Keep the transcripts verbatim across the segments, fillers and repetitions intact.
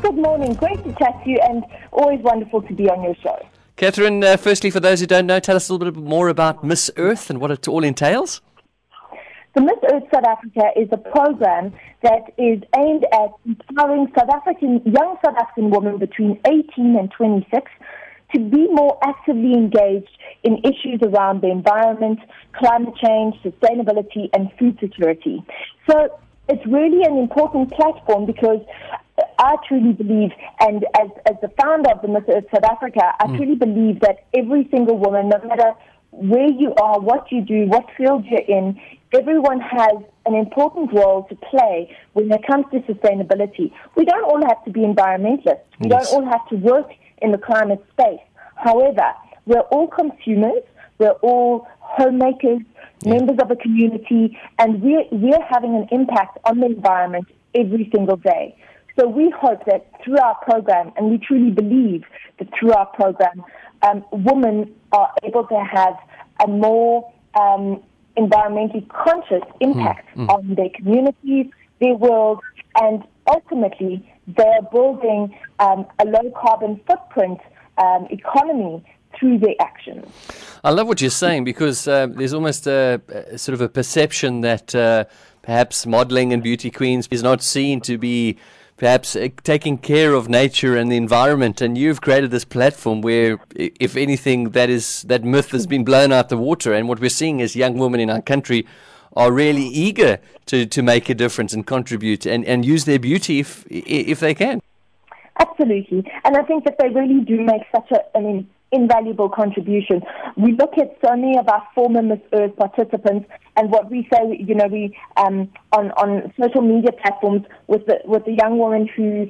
Good morning. Great to chat to you and always wonderful to be on your show. Catherine, uh, firstly, for those who don't know, tell us a little bit more about Miss Earth and what it all entails. The Miss Earth South Africa is a program that is aimed at empowering South African, young South African women between eighteen and twenty-six to be more actively engaged in issues around the environment, climate change, sustainability, and food security. So it's really an important platform because I truly believe, and as, as the founder of the Miss Earth South Africa, I mm. truly believe that every single woman, no matter where you are, what you do, what field you're in, everyone has an important role to play when it comes to sustainability. We don't all have to be environmentalists. We yes. don't all have to work in the climate space. However, we're all consumers, we're all homemakers, yeah. members of a community, and we're, we're having an impact on the environment every single day. So we hope that through our program, and we truly believe that through our program, um, women are able to have a more um, environmentally conscious impact mm, mm. on their communities, their world, and ultimately they're building um, a low-carbon footprint um, economy through their actions. I love what you're saying because uh, there's almost a, a sort of a perception that uh, perhaps modeling and beauty queens is not seen to be perhaps uh, taking care of nature and the environment, and you've created this platform where, if anything, that is that myth has been blown out the water, and what we're seeing is young women in our country are really eager to, to make a difference and contribute and, and use their beauty if if they can. Absolutely, and I think that they really do make such a, an in, invaluable contribution. We look at so many of our former Miss Earth participants, and what we say, you know, we um, on on social media platforms with the with the young women who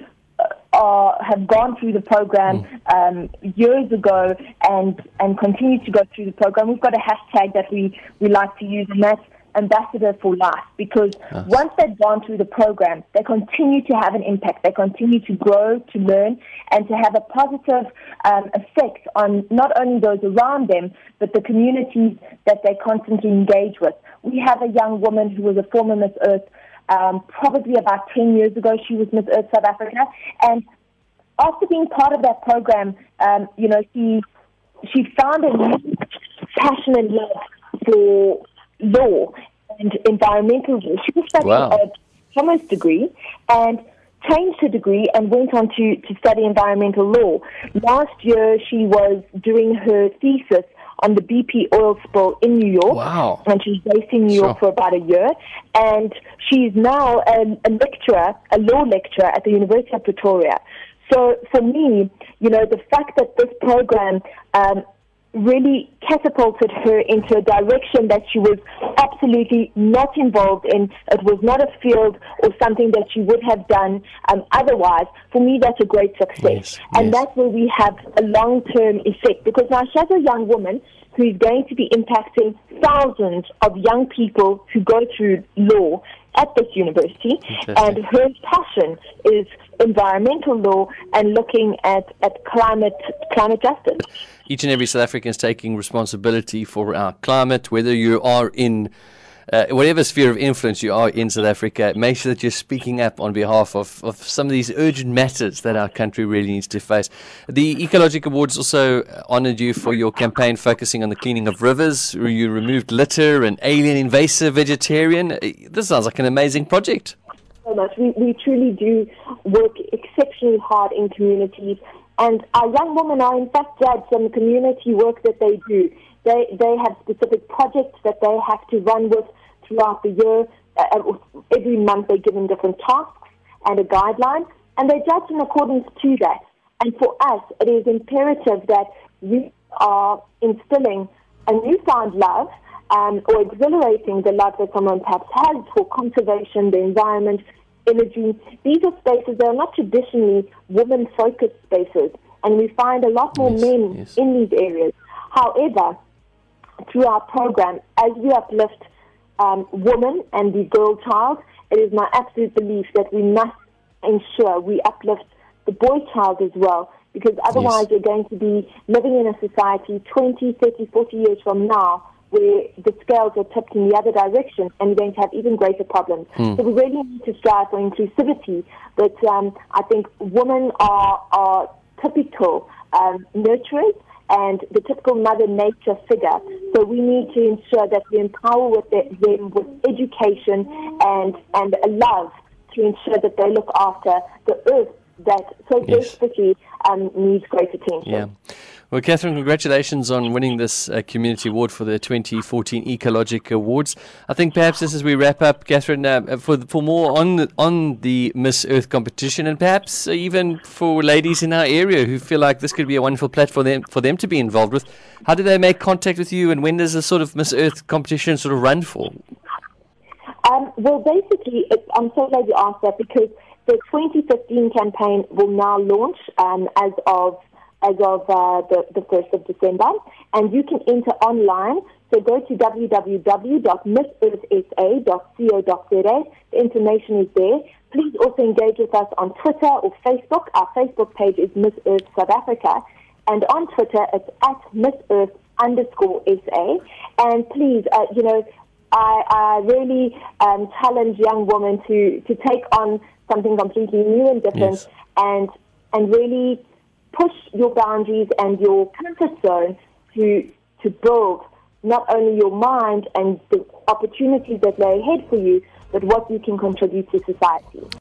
are have gone through the program mm. um, years ago and and continue to go through the program. We've got a hashtag that we we like to use, and that's Ambassador for Life, because yes. once they've gone through the program, they continue to have an impact. They continue to grow, to learn, and to have a positive um, effect on not only those around them, but the communities that they constantly engage with. We have a young woman who was a former Miss Earth, um, probably about ten years ago. She was Miss Earth South Africa, and after being part of that program, um, you know, she she found a new passion and love for law and environmental law. She was studying wow. a commerce degree and changed her degree and went on to, to study environmental law. Last year, she was doing her thesis on the B P oil spill in New York. Wow. And she's based in New York sure. for about a year. And she's now a, a lecturer, a law lecturer at the University of Pretoria. So for me, you know, the fact that this program um, really catapulted her into a direction that she was absolutely not involved in. It was not a field or something that she would have done um, otherwise. For me, that's a great success. Yes, and yes. that's where we have a long-term effect, because now she has a young woman who is going to be impacting thousands of young people who go through law at this university, and her passion is environmental law and looking at, at climate climate justice. Each and every South African is taking responsibility for our climate, whether you are in uh, whatever sphere of influence you are in South Africa. Make sure that you're speaking up on behalf of, of some of these urgent matters that our country really needs to face. The Ecologic Awards also honoured you for your campaign focusing on the cleaning of rivers. You removed litter and alien invasive vegetarian. This sounds like an amazing project. So much. We, we truly do work exceptionally hard in communities. And our young women are, in fact, judged on the community work that they do. They they have specific projects that they have to run with throughout the year. Uh, every month they're given different tasks and a guideline, and they're judged in accordance to that. And for us, it is imperative that we are instilling a newfound love um, or exhilarating the love that someone perhaps has for conservation, the environment, energy. These are spaces that are not traditionally women-focused spaces, and we find a lot more yes, men yes. in these areas. However, through our program, as we uplift um, women and the girl child, it is my absolute belief that we must ensure we uplift the boy child as well, because otherwise yes. you're going to be living in a society twenty, thirty, forty years from now where the scales are tipped in the other direction, and you're going to have even greater problems. Mm. So we really need to strive for inclusivity, but um, I think women are, are typical um, nurturers and the typical mother nature figure. So we need to ensure that we empower with the, them with education and, and a love to ensure that they look after the earth that so Yes. desperately um, needs great attention. Yeah. Well, Catherine, congratulations on winning this uh, community award for the twenty fourteen Ecologic Awards. I think perhaps this as we wrap up, Catherine, uh, for for more on the, on the Miss Earth competition, and perhaps even for ladies in our area who feel like this could be a wonderful platform for them, for them to be involved with. How do they make contact with you, and when does this sort of Miss Earth competition sort of run for? Um, well, basically, it, I'm so glad you asked that, because the twenty fifteen campaign will now launch um, as of as of uh, the, the first of December, and you can enter online. So go to w w w dot miss earth s a dot co dot z a. The information is there. Please also engage with us on Twitter or Facebook. Our Facebook page is Miss Earth South Africa, and on Twitter it's at Miss Earth underscore S A. And please, uh, you know, I, I really um, challenge young women to, to take on something completely new and different, Yes. and and really push your boundaries and your comfort zone to to build not only your mind and the opportunities that lay ahead for you, but what you can contribute to society.